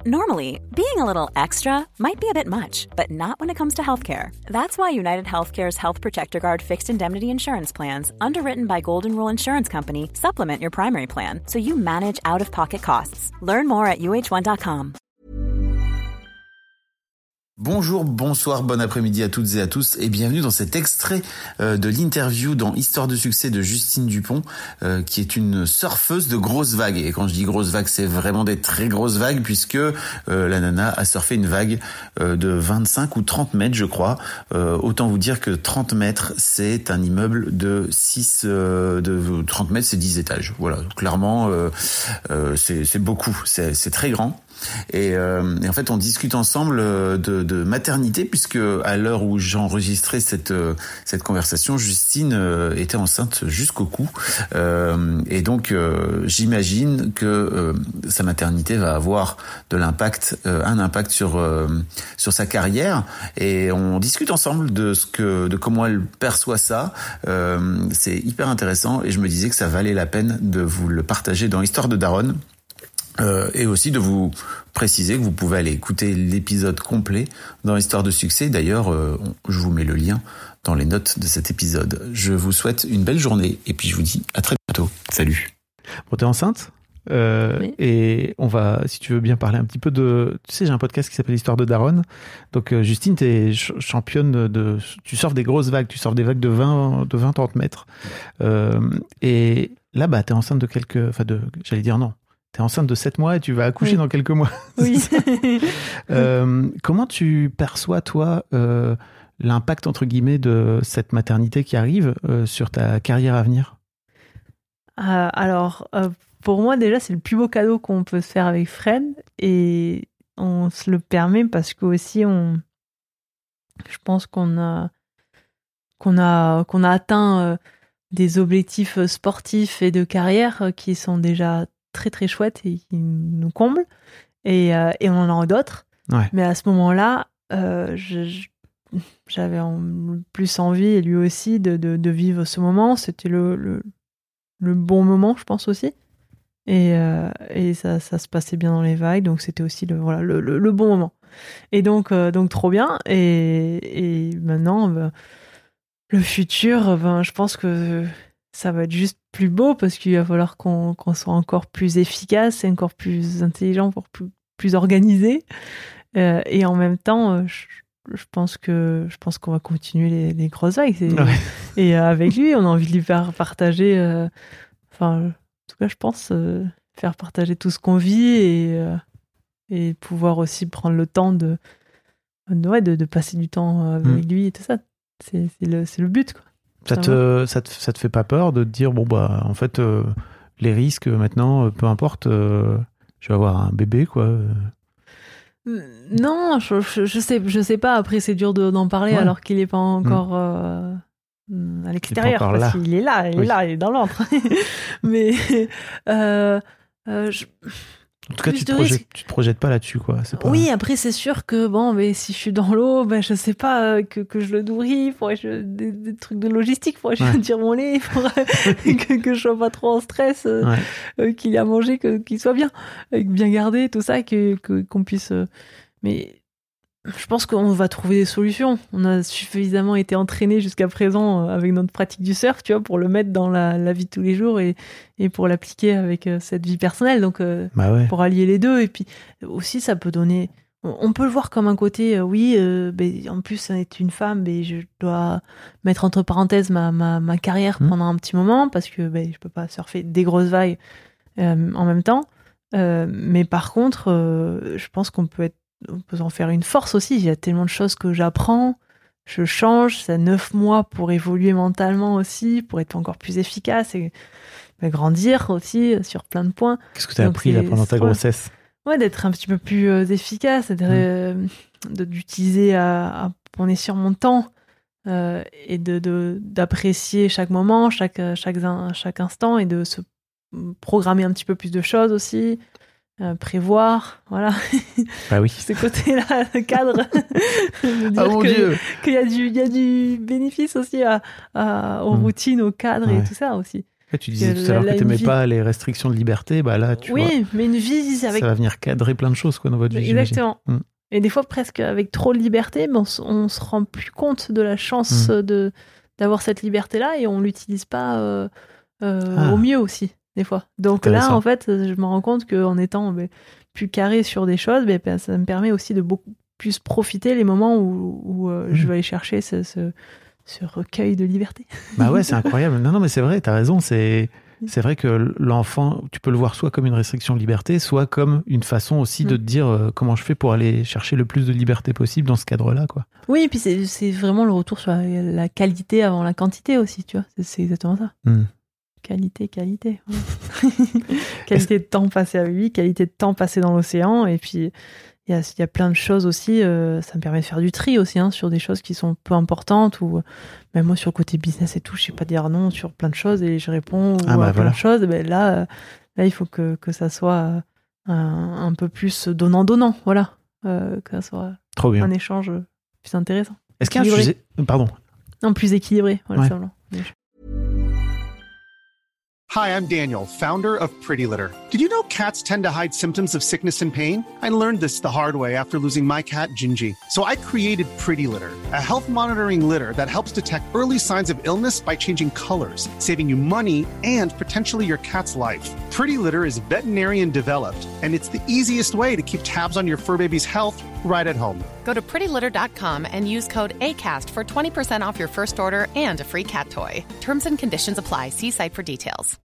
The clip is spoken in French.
Normally, being a little extra might be a bit much, but not when it comes to healthcare. That's why United Healthcare's Health Protector Guard fixed indemnity insurance plans, underwritten by Golden Rule Insurance Company, supplement your primary plan so you manage out-of-pocket costs. Learn more at uh1.com. Bonjour, bonsoir, bon après-midi à toutes et à tous et bienvenue dans cet extrait de l'interview dans Histoire de succès de Justine Dupont qui est une surfeuse de grosses vagues. Et quand je dis grosses vagues, c'est vraiment des très grosses vagues puisque la nana a surfé une vague de 25 ou 30 mètres je crois. Autant vous dire que 30 mètres c'est un immeuble de 30 mètres c'est 10 étages. Voilà, clairement c'est beaucoup, c'est très grand. Et en fait, on discute ensemble de maternité puisque à l'heure où j'enregistrais cette conversation, Justine était enceinte jusqu'au cou. Et donc, j'imagine que sa maternité va avoir un impact sur sa carrière. Et on discute ensemble de comment elle perçoit ça. C'est hyper intéressant et je me disais que ça valait la peine de vous le partager dans Histoire de Daronne. Et aussi de vous préciser que vous pouvez aller écouter l'épisode complet dans Histoire de succès. D'ailleurs, je vous mets le lien dans les notes de cet épisode. Je vous souhaite une belle journée et puis je vous dis à très bientôt. Salut. Bon, t'es enceinte oui. Et on va, si tu veux bien parler un petit peu de... Tu sais, j'ai un podcast qui s'appelle Histoire de Daronne. Donc, Justine, t'es championne tu surfes des grosses vagues. Tu surfes des vagues de 20-30 mètres. Et là, bah, t'es enceinte j'allais dire non. T'es enceinte de 7 mois et tu vas accoucher dans quelques mois. Oui. Comment tu perçois, toi, l'impact, entre guillemets, de cette maternité qui arrive sur ta carrière à venir ? Pour moi, déjà, c'est le plus beau cadeau qu'on peut se faire avec Fred. Et on se le permet parce qu'aussi, je pense qu'on a atteint des objectifs sportifs et de carrière qui sont déjà très très chouette et qui nous comble et on en a d'autres mais à ce moment-là j'avais plus envie et lui aussi de vivre ce moment. C'était le bon moment, je pense aussi, et ça se passait bien dans les vagues, donc c'était aussi le bon moment et donc trop bien et maintenant le futur, je pense que ça va être juste plus beau parce qu'il va falloir qu'on soit encore plus efficace et encore plus intelligent, plus organisé. Et en même temps, je pense qu'on va continuer les grosses vagues. Et avec lui, on a envie de lui faire partager, en tout cas, je pense, faire partager tout ce qu'on vit et pouvoir aussi prendre le temps de passer du temps avec lui et tout ça. C'est le but, quoi. Ça te fait pas peur de te dire en fait les risques maintenant, peu importe, je vais avoir un bébé quoi. Non, je sais pas. Après c'est dur d'en parler alors qu'il est pas encore à l'extérieur parce qu'il est là, il est dans l'antre. Mais en tout cas, tu te projettes pas là-dessus, quoi. C'est pas... Oui, après, c'est sûr que, mais si je suis dans l'eau, je sais pas, que je le nourris, des trucs de logistique, faudrait que je tire mon lait, que je sois pas trop en stress, qu'il ait à manger, qu'il soit bien gardé, tout ça, qu'on puisse... Mais je pense qu'on va trouver des solutions. On a suffisamment été entraînés jusqu'à présent avec notre pratique du surf, tu vois, pour le mettre dans la vie de tous les jours et pour l'appliquer avec cette vie personnelle. Donc, pour allier les deux. Et puis aussi, ça peut donner... On peut le voir comme un côté, en plus, ça est une femme, je dois mettre entre parenthèses ma carrière pendant un petit moment parce que je peux pas surfer des grosses vagues en même temps. Mais par contre, je pense on peut en faire une force aussi. Il y a tellement de choses que j'apprends, je change, ça 9 mois pour évoluer mentalement aussi, pour être encore plus efficace et grandir aussi sur plein de points. Qu'est-ce que tu as appris là pendant ta grossesse ? D'être un petit peu plus efficace, d'utiliser à bon escient mon temps et d'apprécier chaque moment, chaque instant et de se programmer un petit peu plus de choses aussi. Prévoir, voilà. Ah oui. Ce côté-là, le cadre. Mon Dieu. Qu'il y a du bénéfice aussi aux routines, au cadre et tout ça aussi. Ouais, tu disais tout à l'heure que tu n'aimais pas les restrictions de liberté, bah là, tu vois. Oui, mais une vie avec... Ça va venir cadrer plein de choses quoi, dans votre vie. Exactement. Et des fois, presque avec trop de liberté, mais on se rend plus compte de la chance d'avoir cette liberté-là et on l'utilise pas au mieux aussi, des fois. Donc là, en fait, je me rends compte qu'en étant plus carré sur des choses, ça me permet aussi de beaucoup plus profiter les moments où je vais aller chercher ce recueil de liberté. Bah ouais, c'est incroyable. Non, mais c'est vrai, t'as raison, c'est vrai que l'enfant, tu peux le voir soit comme une restriction de liberté, soit comme une façon aussi de te dire comment je fais pour aller chercher le plus de liberté possible dans ce cadre-là, quoi. Oui, et puis c'est vraiment le retour sur la qualité avant la quantité aussi, tu vois. C'est exactement ça. Qualité. Ouais. Qualité de temps passé avec lui, qualité de temps passé dans l'océan, et puis il y a plein de choses aussi. Ça me permet de faire du tri aussi, sur des choses qui sont peu importantes, ou même moi sur le côté business et tout, je sais pas dire non sur plein de choses et je réponds à plein de choses. Là, il faut que ça soit un peu plus donnant, voilà, que ça soit trop bien. Un échange plus intéressant. Est-ce qu'il y a un sujet... Pardon. Non, plus équilibré. Voilà, ouais. Hi, I'm Daniel, founder of Pretty Litter. Did you know cats tend to hide symptoms of sickness and pain? I learned this the hard way after losing my cat, Gingy. So I created Pretty Litter, a health monitoring litter that helps detect early signs of illness by changing colors, saving you money and potentially your cat's life. Pretty Litter is veterinarian developed, and it's the easiest way to keep tabs on your fur baby's health right at home. Go to prettylitter.com and use code ACAST for 20% off your first order and a free cat toy. Terms and conditions apply. See site for details.